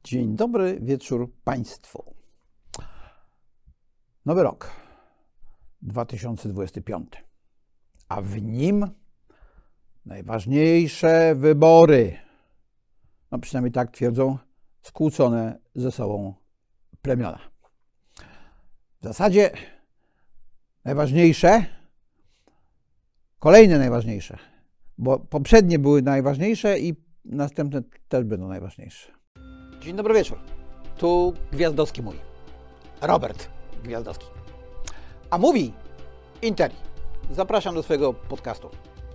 Dzień dobry wieczór Państwu. Nowy rok 2025, a w nim najważniejsze wybory, no przynajmniej tak twierdzą skłócone ze sobą plemiona. W zasadzie najważniejsze, kolejne najważniejsze, bo poprzednie były najważniejsze i następne też będą najważniejsze. Dzień dobry wieczór. Tu Gwiazdowski mówi. Robert Gwiazdowski. A mówi Interi. Zapraszam do swojego podcastu.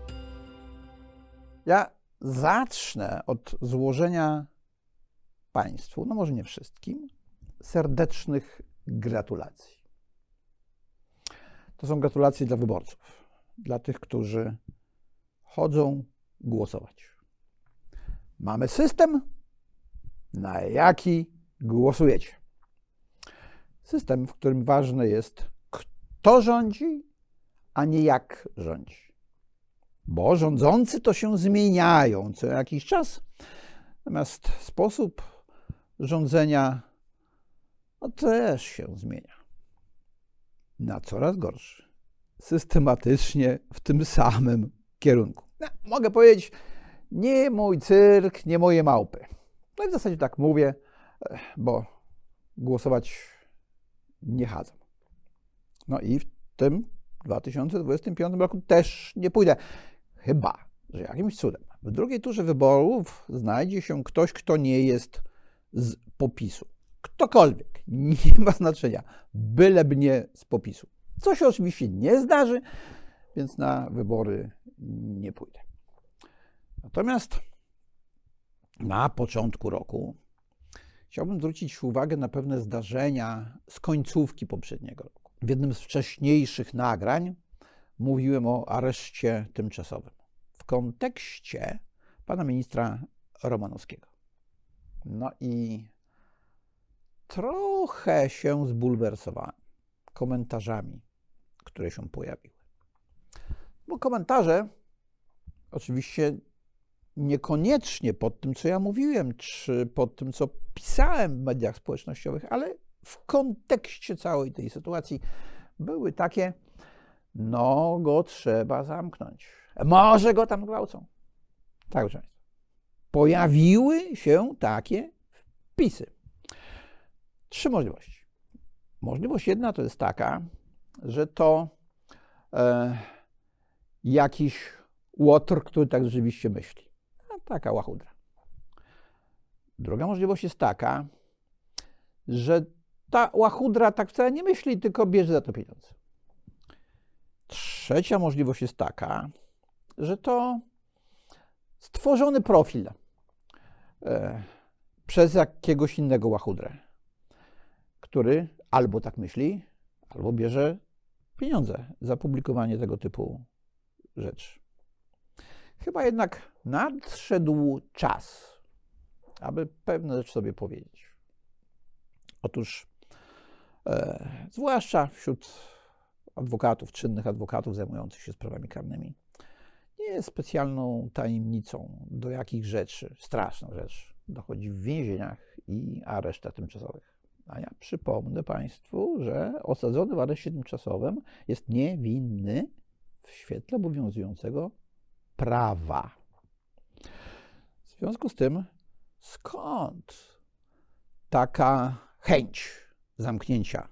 Ja zacznę od złożenia Państwu, no może nie wszystkim, serdecznych gratulacji. To są gratulacje dla wyborców, dla tych, którzy chodzą głosować. Mamy system, na jaki głosujecie. System, w którym ważne jest, kto rządzi, a nie jak rządzi. Bo rządzący to się zmieniają co jakiś czas, natomiast sposób rządzenia też się zmienia. Na coraz gorszy. Systematycznie w tym samym kierunku. Mogę powiedzieć, nie mój cyrk, nie moje małpy. No i w zasadzie tak mówię, bo głosować nie chadzą. No i w tym 2025 roku też nie pójdę. Chyba że jakimś cudem w drugiej turze wyborów znajdzie się ktoś, kto nie jest z PO-PiS-u. Ktokolwiek, nie ma znaczenia, byleby nie z PO-PiS-u. Co się oczywiście nie zdarzy, więc na wybory nie pójdę. Natomiast na początku roku chciałbym zwrócić uwagę na pewne zdarzenia z końcówki poprzedniego roku. W jednym z wcześniejszych nagrań mówiłem o areszcie tymczasowym w kontekście pana ministra Romanowskiego. No i trochę się zbulwersowałem komentarzami, które się pojawiły. Bo komentarze oczywiście niekoniecznie pod tym, co ja mówiłem, czy pod tym, co pisałem w mediach społecznościowych, ale w kontekście całej tej sytuacji były takie, no go trzeba zamknąć. Może go tam gwałcą. Tak, proszę Państwa. Pojawiły się takie wpisy. Trzy możliwości. Możliwość jedna to jest taka, że to jakiś łotr, który tak rzeczywiście myśli. Taka łachudra. Druga możliwość jest taka, że ta łachudra tak wcale nie myśli, tylko bierze za to pieniądze. Trzecia możliwość jest taka, że to stworzony profil przez jakiegoś innego łachudrę, który albo tak myśli, albo bierze pieniądze za publikowanie tego typu rzeczy. Chyba jednak nadszedł czas, aby pewne rzeczy sobie powiedzieć. Otóż, zwłaszcza wśród adwokatów, czynnych adwokatów zajmujących się sprawami karnymi, nie jest specjalną tajemnicą, do jakich rzeczy, strasznych rzeczy, dochodzi w więzieniach i aresztach tymczasowych. A ja przypomnę Państwu, że osadzony w areszcie tymczasowym jest niewinny w świetle obowiązującego prawa. W związku z tym, skąd taka chęć zamknięcia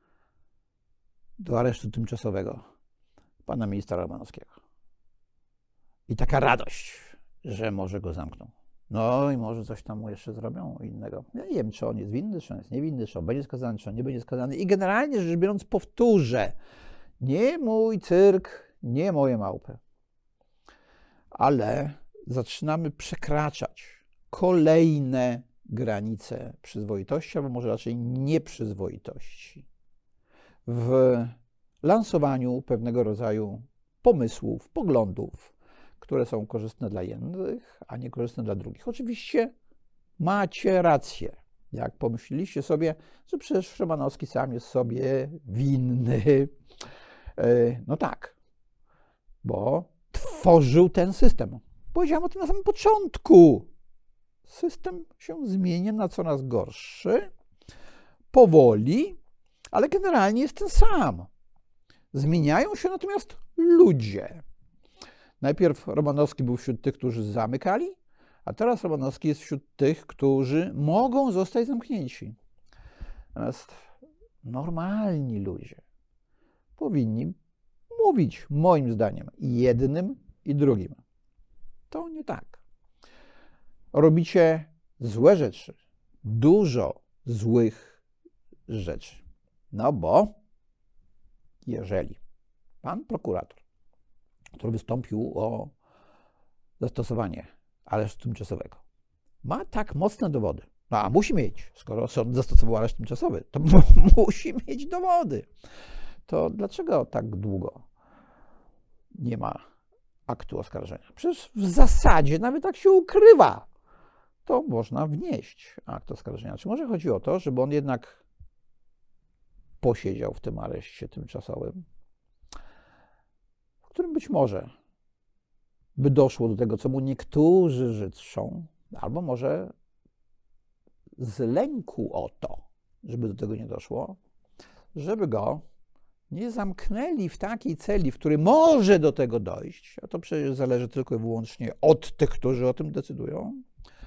do aresztu tymczasowego pana ministra Romanowskiego? I taka radość, że może go zamkną. No i może coś tam mu jeszcze zrobią innego. Ja nie wiem, czy on jest winny, czy on jest niewinny, czy on będzie skazany, czy on nie będzie skazany. I generalnie rzecz biorąc powtórzę, nie mój cyrk, nie moje małpy. Ale zaczynamy przekraczać kolejne granice przyzwoitości, albo może raczej nieprzyzwoitości w lansowaniu pewnego rodzaju pomysłów, poglądów, które są korzystne dla jednych, a niekorzystne dla drugich. Oczywiście macie rację, jak pomyśleliście sobie, że przecież Szymanowski sam jest sobie winny. No tak, bo tworzył ten system. Powiedziałem o tym na samym początku. system się zmienia na coraz gorszy, powoli, ale generalnie jest ten sam. Zmieniają się natomiast ludzie. Najpierw Romanowski był wśród tych, którzy zamykali, a teraz Romanowski jest wśród tych, którzy mogą zostać zamknięci. Natomiast normalni ludzie powinni mówić, moim zdaniem, jednym i drugim. To nie tak. Robicie złe rzeczy, dużo złych rzeczy. No bo jeżeli pan prokurator, który wystąpił o zastosowanie aresztu tymczasowego, ma tak mocne dowody, no a musi mieć, skoro sąd zastosował areszt tymczasowy, to musi mieć dowody, to dlaczego tak długo nie ma aktu oskarżenia? Przecież w zasadzie nawet tak się ukrywa, to można wnieść akt oskarżenia. Czy może chodzi o to, żeby on jednak posiedział w tym areszcie tymczasowym, w którym być może by doszło do tego, co mu niektórzy życzą, albo może z lęku o to, żeby do tego nie doszło, żeby go nie zamknęli w takiej celi, w której może do tego dojść, a to przecież zależy tylko i wyłącznie od tych, którzy o tym decydują,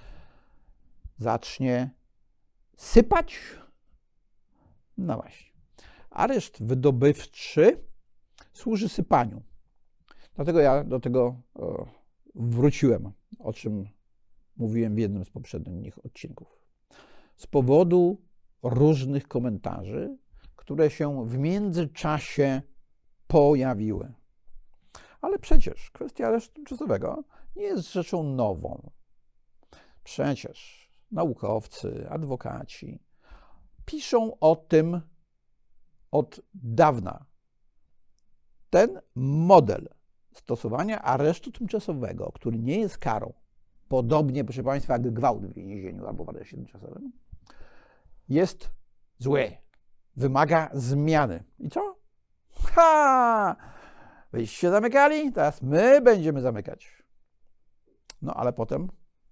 zacznie sypać. No właśnie. Areszt wydobywczy służy sypaniu. Dlatego ja do tego wróciłem, o czym mówiłem w jednym z poprzednich odcinków. Z powodu różnych komentarzy, które się w międzyczasie pojawiły. Ale przecież kwestia aresztu tymczasowego nie jest rzeczą nową. Przecież naukowcy, adwokaci piszą o tym od dawna. Ten model stosowania aresztu tymczasowego, który nie jest karą, podobnie, proszę Państwa, jak gwałt w więzieniu albo w areszcie tymczasowym, jest zły. Wymaga zmiany. I co? Wyście zamykali, teraz my będziemy zamykać. No ale potem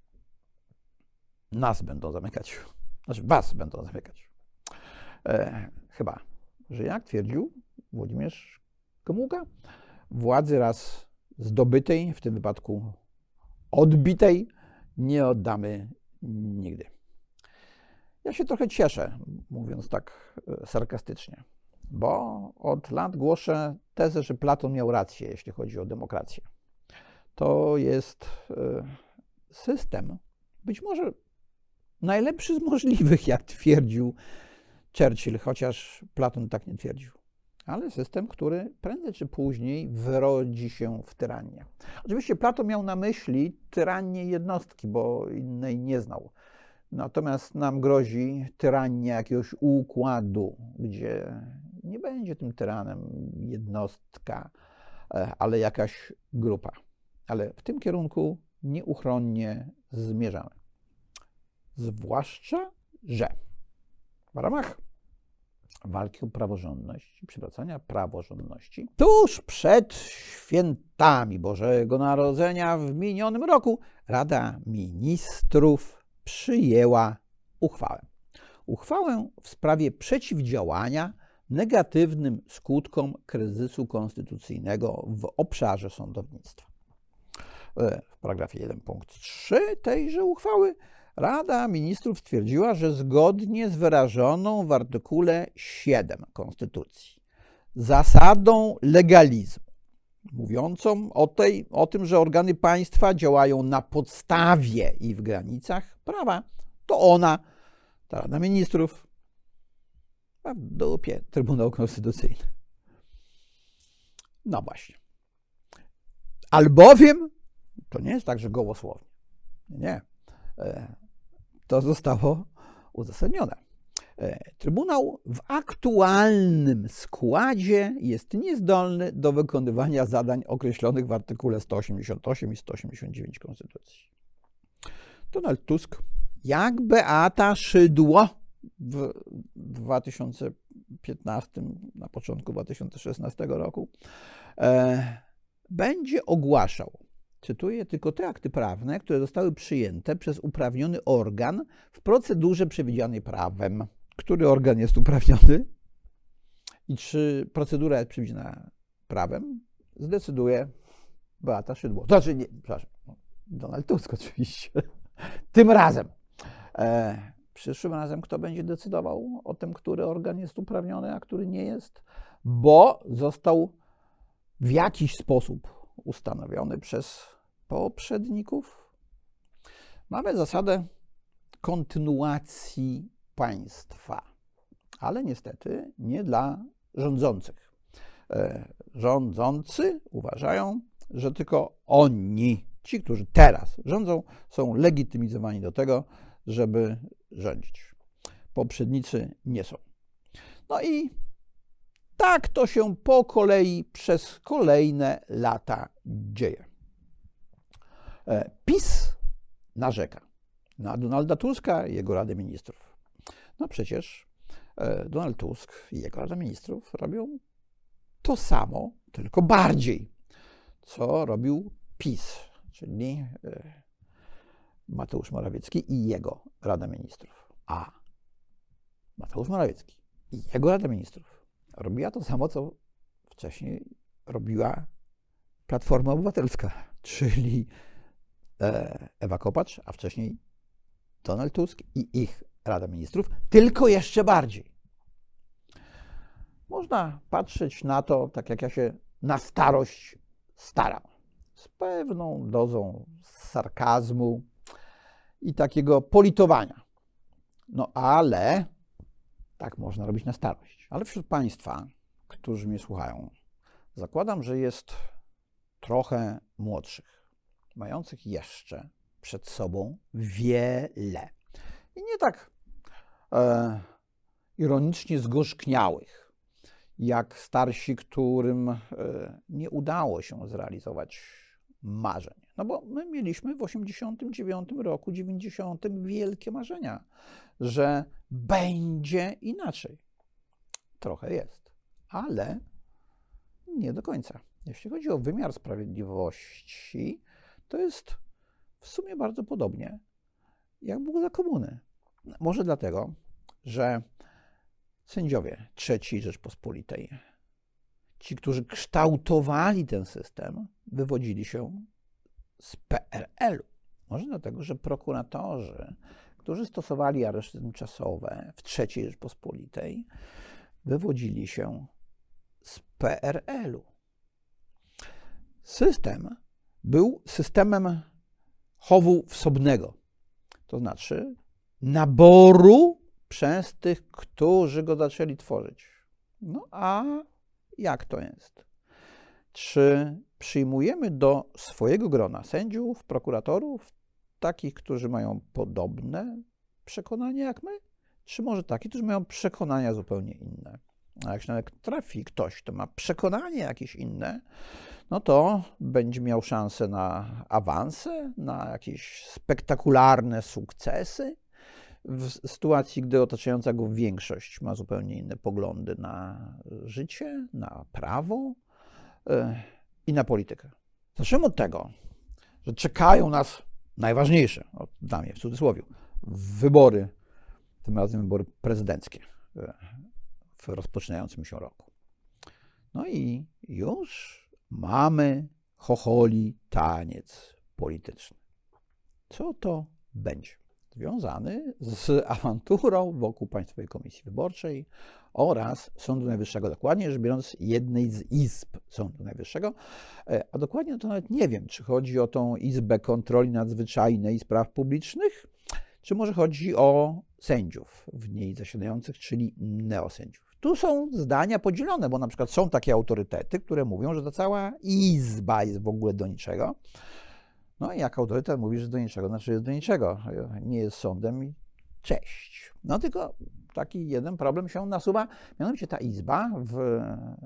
nas będą zamykać. Znaczy was będą zamykać. Chyba, że jak twierdził Włodzimierz Gomułka, władzy raz zdobytej, w tym wypadku odbitej, nie oddamy nigdy. Ja się trochę cieszę, mówiąc tak sarkastycznie, bo od lat głoszę tezę, że Platon miał rację, jeśli chodzi o demokrację. To jest system, być może najlepszy z możliwych, jak twierdził Churchill, chociaż Platon tak nie twierdził. Ale system, który prędzej czy później wyrodzi się w tyranię. Oczywiście Platon miał na myśli tyranię jednostki, bo innej nie znał. Natomiast nam grozi tyrania jakiegoś układu, gdzie nie będzie tym tyranem jednostka, ale jakaś grupa. Ale w tym kierunku nieuchronnie zmierzamy. Zwłaszcza, że w ramach walki o praworządność i przywracania praworządności tuż przed świętami Bożego Narodzenia w minionym roku Rada Ministrów przyjęła uchwałę. Uchwałę w sprawie przeciwdziałania negatywnym skutkom kryzysu konstytucyjnego w obszarze sądownictwa. W paragrafie 1 punkt 3 tejże uchwały Rada Ministrów stwierdziła, że zgodnie z wyrażoną w artykule 7 Konstytucji zasadą legalizmu, mówiącą o tym, że organy państwa działają na podstawie i w granicach prawa, to ona, ta Rada Ministrów, ma w dupie Trybunał Konstytucyjny. No właśnie. Albowiem to nie jest tak, że gołosłownie. Nie. To zostało uzasadnione. Trybunał w aktualnym składzie jest niezdolny do wykonywania zadań określonych w artykule 188 i 189 Konstytucji. Donald Tusk, jak Beata Szydło w 2015, na początku 2016 roku, będzie ogłaszał cytuję, tylko te akty prawne, które zostały przyjęte przez uprawniony organ w procedurze przewidzianej prawem. Który organ jest uprawniony i czy procedura jest przewidziana prawem, zdecyduje Beata Szydło. Znaczy nie, przepraszam, Donald Tusk oczywiście. Tym razem. Przyszłym razem kto będzie decydował o tym, który organ jest uprawniony, a który nie jest, bo został w jakiś sposób ustanowiony przez poprzedników. Mamy zasadę kontynuacji państwa, ale niestety nie dla rządzących. Rządzący uważają, że tylko oni, ci, którzy teraz rządzą, są legitymizowani do tego, żeby rządzić. Poprzednicy nie są. No i tak to się po kolei przez kolejne lata dzieje. PiS narzeka na Donalda Tuska i jego Radę Ministrów. No przecież Donald Tusk i jego Rada Ministrów robią to samo, tylko bardziej, co robił PiS, czyli Mateusz Morawiecki i jego Rada Ministrów. A Mateusz Morawiecki i jego Rada Ministrów robiła to samo, co wcześniej robiła Platforma Obywatelska, czyli Ewa Kopacz, a wcześniej Donald Tusk i ich Rada Ministrów, tylko jeszcze bardziej. Można patrzeć na to, tak jak ja się na starość staram, z pewną dozą sarkazmu i takiego politowania. No ale tak można robić na starość. Ale wśród Państwa, którzy mnie słuchają, zakładam, że jest trochę młodszych, mających jeszcze przed sobą wiele. I nie tak ironicznie zgorzkniałych, jak starsi, którym nie udało się zrealizować marzeń. No bo my mieliśmy w 89 roku, 90 wielkie marzenia, że będzie inaczej. Trochę jest, ale nie do końca. Jeśli chodzi o wymiar sprawiedliwości, to jest w sumie bardzo podobnie, jak było za komuny. Może dlatego, że sędziowie III Rzeczpospolitej, ci, którzy kształtowali ten system, wywodzili się z PRL-u. Może dlatego, że prokuratorzy, którzy stosowali areszty tymczasowe w III Rzeczpospolitej, wywodzili się z PRL-u. System był systemem chowu wsobnego, to znaczy naboru przez tych, którzy go zaczęli tworzyć. No a jak to jest? Czy przyjmujemy do swojego grona sędziów, prokuratorów, takich, którzy mają podobne przekonania jak my? Czy może takich, którzy mają przekonania zupełnie inne? A jak się nawet trafi ktoś, kto ma przekonanie jakieś inne, no to będzie miał szansę na awanse, na jakieś spektakularne sukcesy, w sytuacji, gdy otaczająca go większość ma zupełnie inne poglądy na życie, na prawo i na politykę. Zacznijmy od tego, że czekają nas najważniejsze, dla mnie w cudzysłowie, wybory, tym razem wybory prezydenckie w rozpoczynającym się roku. No i już mamy chocholi taniec polityczny. Co to będzie? Związany z awanturą wokół Państwowej Komisji Wyborczej oraz Sądu Najwyższego, dokładnie rzecz biorąc jednej z izb Sądu Najwyższego, a dokładnie to nawet nie wiem, czy chodzi o tą Izbę Kontroli Nadzwyczajnej i Spraw Publicznych, czy może chodzi o sędziów w niej zasiadających, czyli neosędziów. Tu są zdania podzielone, bo na przykład są takie autorytety, które mówią, że ta cała izba jest w ogóle do niczego. No i jak autorytet mówi, że do niczego, znaczy jest do niczego, nie jest sądem i cześć. No tylko taki jeden problem się nasuwa, mianowicie ta izba w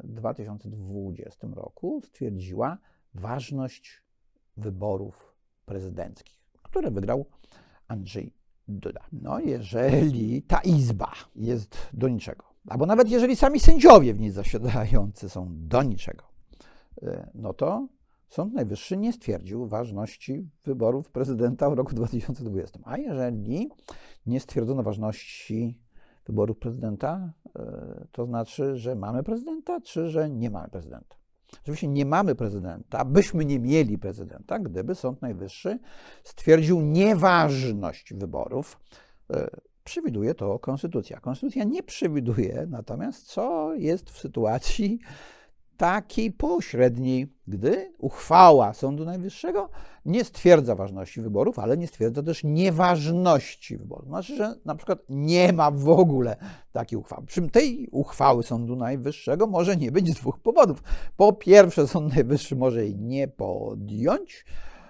2020 roku stwierdziła ważność wyborów prezydenckich, które wygrał Andrzej Duda. No jeżeli ta izba jest do niczego, albo nawet jeżeli sami sędziowie w niej zasiadający są do niczego, no to Sąd Najwyższy nie stwierdził ważności wyborów prezydenta w roku 2020. A jeżeli nie stwierdzono ważności wyborów prezydenta, to znaczy, że mamy prezydenta, czy że nie mamy prezydenta? Oczywiście nie mamy prezydenta, byśmy nie mieli prezydenta, gdyby Sąd Najwyższy stwierdził nieważność wyborów. Przewiduje to konstytucja. Konstytucja nie przewiduje natomiast, co jest w sytuacji takiej pośredniej, gdy uchwała Sądu Najwyższego nie stwierdza ważności wyborów, ale nie stwierdza też nieważności wyborów. Znaczy, że na przykład nie ma w ogóle takiej uchwały. Przy czym tej uchwały Sądu Najwyższego może nie być z dwóch powodów. Po pierwsze, Sąd Najwyższy może jej nie podjąć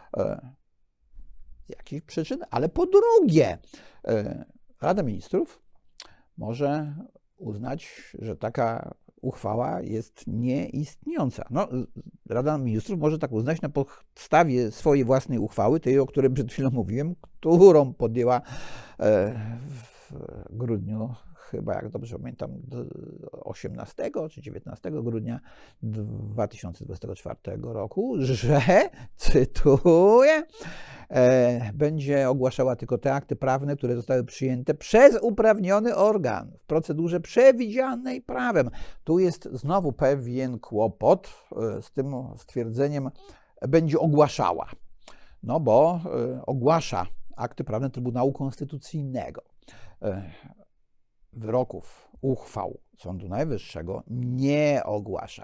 z jakichś przyczyn, ale po drugie, Rada Ministrów może uznać, że taka uchwała jest nieistniejąca. No, Rada Ministrów może tak uznać na podstawie swojej własnej uchwały, tej, o której przed chwilą mówiłem, którą podjęła w grudniu, chyba jak dobrze pamiętam, 18 czy 19 grudnia 2024 roku, że, cytuję, będzie ogłaszała tylko te akty prawne, które zostały przyjęte przez uprawniony organ w procedurze przewidzianej prawem. Tu jest znowu pewien kłopot z tym stwierdzeniem będzie ogłaszała. No bo ogłasza akty prawne Trybunału Konstytucyjnego. Wyroków, uchwał Sądu Najwyższego nie ogłasza.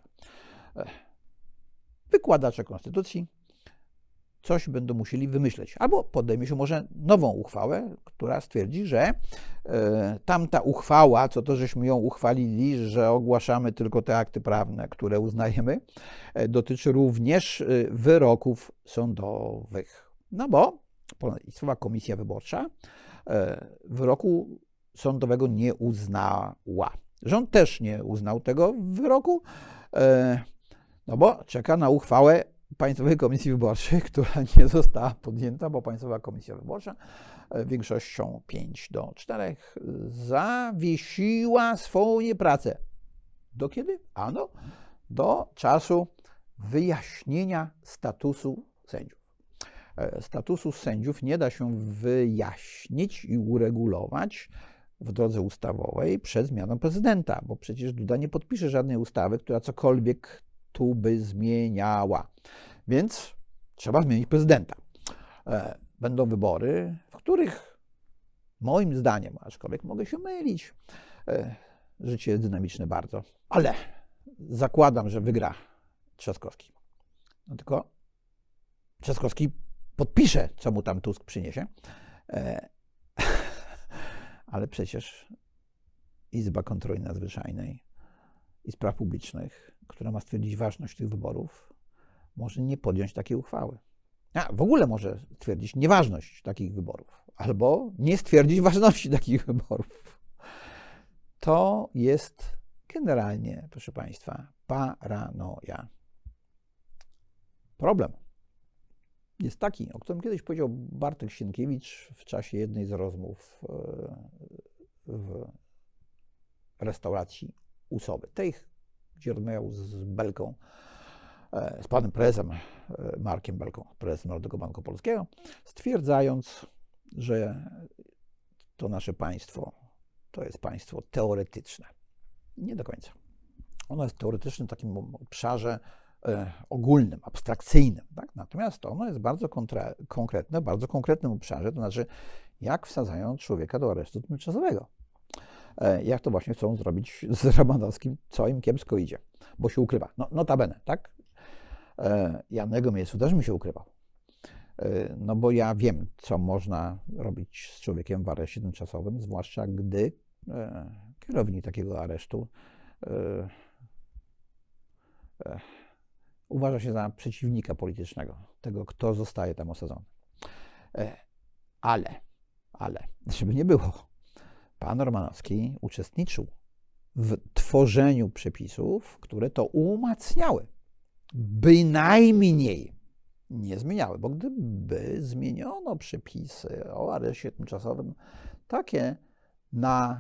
Wykładacze Konstytucji coś będą musieli wymyśleć. Albo podejmie się może nową uchwałę, która stwierdzi, że tamta uchwała, co to żeśmy ją uchwalili, że ogłaszamy tylko te akty prawne, które uznajemy, dotyczy również wyroków sądowych. No bo Państwowa Komisja Wyborcza wyroku sądowego nie uznała. Rząd też nie uznał tego wyroku, no bo czeka na uchwałę Państwowej Komisji Wyborczej, która nie została podjęta, bo Państwowa Komisja Wyborcza większością 5-4 zawiesiła swoje prace. Do kiedy? Ano, do czasu wyjaśnienia statusu sędziów. Statusu sędziów nie da się wyjaśnić i uregulować w drodze ustawowej przed zmianą prezydenta, bo przecież Duda nie podpisze żadnej ustawy, która cokolwiek tu by zmieniała. Więc trzeba zmienić prezydenta. Będą wybory, w których moim zdaniem, aczkolwiek mogę się mylić, życie jest dynamiczne bardzo, ale zakładam, że wygra Trzaskowski. No tylko Trzaskowski podpisze, co mu tam Tusk przyniesie, ale przecież Izba Kontroli Nadzwyczajnej i Spraw Publicznych, która ma stwierdzić ważność tych wyborów, może nie podjąć takiej uchwały. A w ogóle może stwierdzić nieważność takich wyborów, albo nie stwierdzić ważności takich wyborów. To jest generalnie, proszę Państwa, paranoja. Problem jest taki, o którym kiedyś powiedział Bartek Sienkiewicz w czasie jednej z rozmów w restauracji u Sowy. Tej, gdzie rozmawiał z Belką, z panem prezesem Markiem Belką, prezesem Narodowego Banku Polskiego, stwierdzając, że to nasze państwo to jest państwo teoretyczne. Nie do końca. Ono jest teoretyczne w takim obszarze ogólnym, abstrakcyjnym. Tak? Natomiast ono jest bardzo konkretne, w bardzo konkretnym obszarze, to znaczy jak wsadzają człowieka do aresztu tymczasowego. Jak to właśnie chcą zrobić z Romanowskim, co im kiepsko idzie, bo się ukrywa. No, notabene, tak? Janego Miejscu też mi się ukrywał. No bo ja wiem, co można robić z człowiekiem w areszcie tymczasowym, zwłaszcza gdy kierownik takiego aresztu uważa się za przeciwnika politycznego, tego, kto zostaje tam osadzony. Ale, żeby nie było, pan Romanowski uczestniczył w tworzeniu przepisów, które to umacniały, bynajmniej nie zmieniały, bo gdyby zmieniono przepisy o areszcie tymczasowym takie na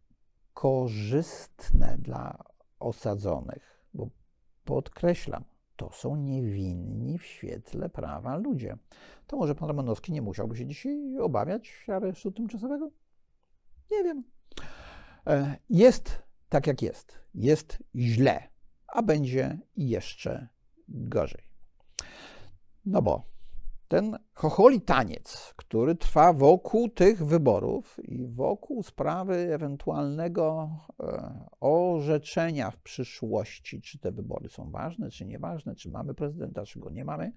korzystne dla osadzonych, bo podkreślam, to są niewinni w świetle prawa ludzie. To może pan Romanowski nie musiałby się dzisiaj obawiać aresztu tymczasowego? Nie wiem. Jest tak, jak jest. Jest źle, a będzie jeszcze gorzej. No bo ten chocholi taniec, który trwa wokół tych wyborów i wokół sprawy ewentualnego orzeczenia w przyszłości, czy te wybory są ważne, czy nieważne, czy mamy prezydenta, czy go nie mamy,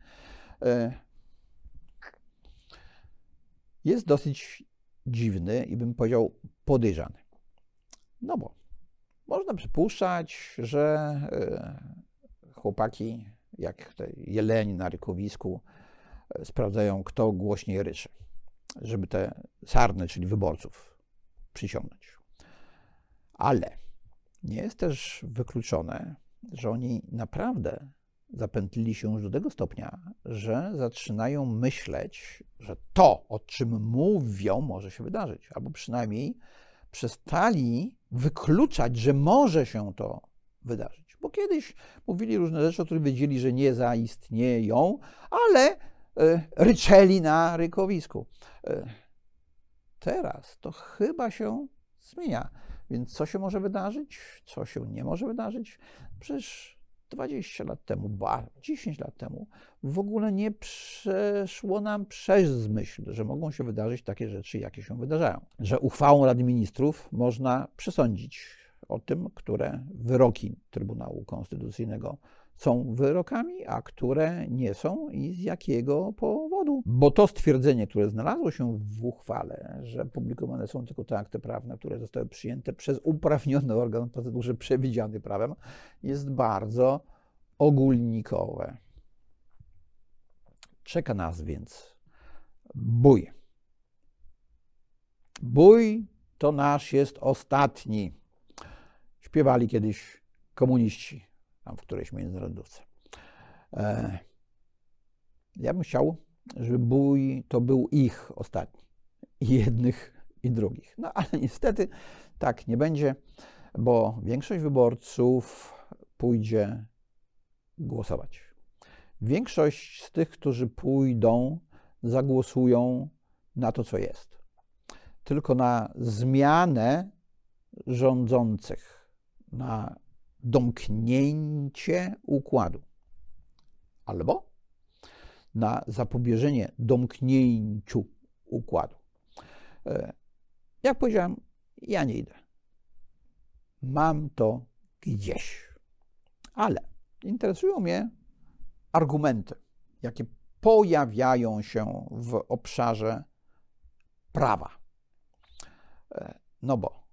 jest dosyć dziwny i bym powiedział podejrzany. No bo można przypuszczać, że chłopaki, jak te jeleni na rykowisku, sprawdzają, kto głośniej ryczy, żeby te sarny, czyli wyborców, przyciągnąć. Ale nie jest też wykluczone, że oni naprawdę zapętlili się już do tego stopnia, że zaczynają myśleć, że to, o czym mówią, może się wydarzyć, albo przynajmniej przestali wykluczać, że może się to wydarzyć. Bo kiedyś mówili różne rzeczy, o których wiedzieli, że nie zaistnieją, ale ryczeli na rykowisku. Teraz to chyba się zmienia. Więc co się może wydarzyć? Co się nie może wydarzyć? Przecież 20 lat temu, 10 lat temu w ogóle nie przeszło nam przez myśl, że mogą się wydarzyć takie rzeczy, jakie się wydarzają. Że uchwałą Rady Ministrów można przesądzić o tym, które wyroki Trybunału Konstytucyjnego są wyrokami, a które nie są i z jakiego powodu. Bo to stwierdzenie, które znalazło się w uchwale, że publikowane są tylko te akty prawne, które zostały przyjęte przez uprawniony organ w procedurze przewidziany prawem, jest bardzo ogólnikowe. Czeka nas więc bój. Bój to nasz jest ostatni. Śpiewali kiedyś komuniści tam w którejś międzynarodówce. Ja bym chciał, żeby bój to był ich ostatni. I jednych, i drugich. No ale niestety tak nie będzie, bo większość wyborców pójdzie głosować. Większość z tych, którzy pójdą, zagłosują na to, co jest. Tylko na zmianę rządzących, na domknięcie układu. Albo na zapobieżenie domknięciu układu. Jak powiedziałem, ja nie idę. Mam to gdzieś. Ale interesują mnie argumenty, jakie pojawiają się w obszarze prawa. No bo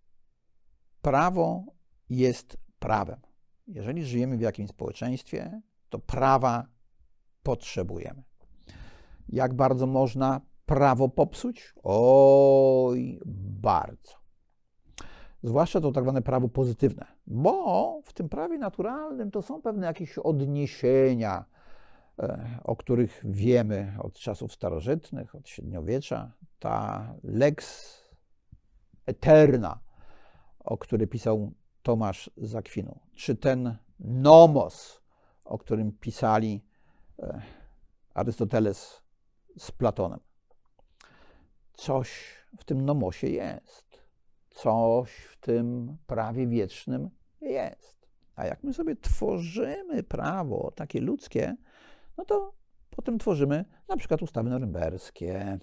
prawo jest prawem. Jeżeli żyjemy w jakimś społeczeństwie, to prawa potrzebujemy. Jak bardzo można prawo popsuć? Oj, bardzo. Zwłaszcza to tak zwane prawo pozytywne, bo w tym prawie naturalnym to są pewne jakieś odniesienia, o których wiemy od czasów starożytnych, od średniowiecza. Ta lex eterna, o której pisał Tomasz z Akwinu, czy ten nomos, o którym pisali Arystoteles z Platonem. Coś w tym nomosie jest. Coś w tym prawie wiecznym jest. A jak my sobie tworzymy prawo takie ludzkie, no to potem tworzymy na przykład ustawy norymberskie.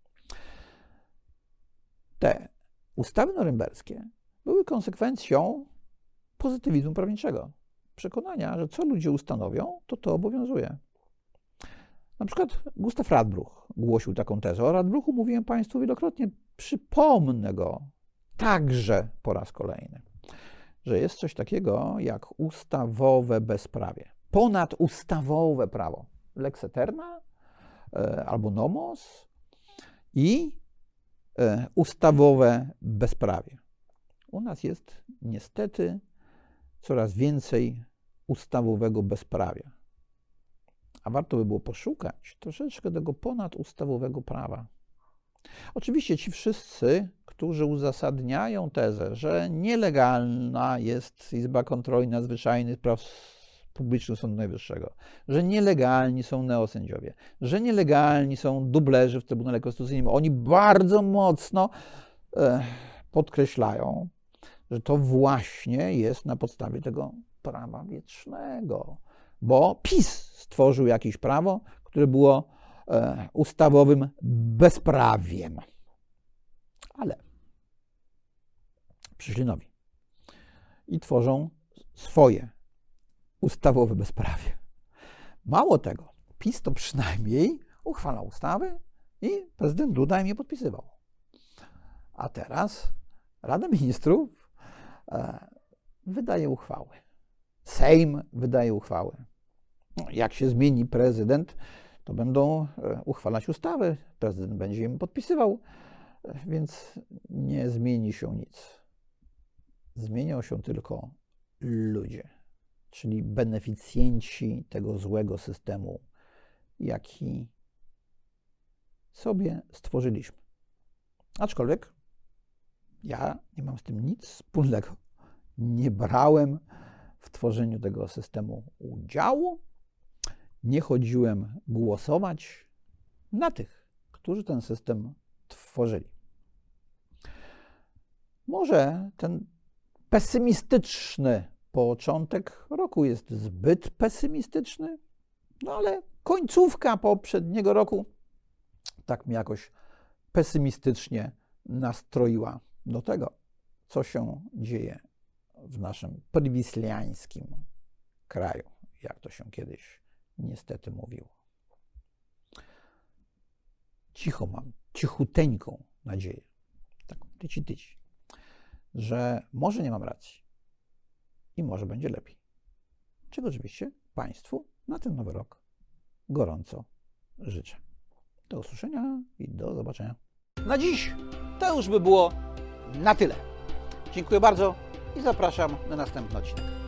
Te ustawy norymberskie były konsekwencją pozytywizmu prawniczego. Przekonania, że co ludzie ustanowią, to obowiązuje. Na przykład Gustav Radbruch głosił taką tezę. O Radbruchu mówiłem Państwu wielokrotnie, przypomnę go także po raz kolejny, że jest coś takiego jak ustawowe bezprawie. Ponadustawowe prawo. Lex eterna albo nomos i ustawowe bezprawie. U nas jest niestety coraz więcej ustawowego bezprawia. A warto by było poszukać troszeczkę tego ponadustawowego prawa. Oczywiście ci wszyscy, którzy uzasadniają tezę, że nielegalna jest Izba Kontroli Nadzwyczajnych publicznych Sądu Najwyższego, że nielegalni są neosędziowie, że nielegalni są dublerzy w Trybunale Konstytucyjnym. Oni bardzo mocno podkreślają, że to właśnie jest na podstawie tego prawa wietrznego, bo PiS stworzył jakieś prawo, które było ustawowym bezprawiem. Ale przyszli nowi i tworzą swoje ustawowe bezprawie. Mało tego, PiS to przynajmniej uchwala ustawy i prezydent Duda im je podpisywał. A teraz Rada Ministrów wydaje uchwały. Sejm wydaje uchwały. No, jak się zmieni prezydent, to będą uchwalać ustawy. Prezydent będzie im podpisywał, więc nie zmieni się nic. Zmienią się tylko ludzie, czyli beneficjenci tego złego systemu, jaki sobie stworzyliśmy. Aczkolwiek ja nie mam z tym nic wspólnego. Nie brałem w tworzeniu tego systemu udziału. Nie chodziłem głosować na tych, którzy ten system tworzyli. Może ten pesymistyczny początek roku jest zbyt pesymistyczny, no ale końcówka poprzedniego roku tak mnie jakoś pesymistycznie nastroiła do tego, co się dzieje w naszym prywisliańskim kraju, jak to się kiedyś niestety mówiło. Cicho mam, cichuteńką nadzieję, tak tyci, że może nie mam racji i może będzie lepiej. Czego oczywiście Państwu na ten nowy rok gorąco życzę. Do usłyszenia i do zobaczenia. Na dziś to już by było na tyle. Dziękuję bardzo i zapraszam na następny odcinek.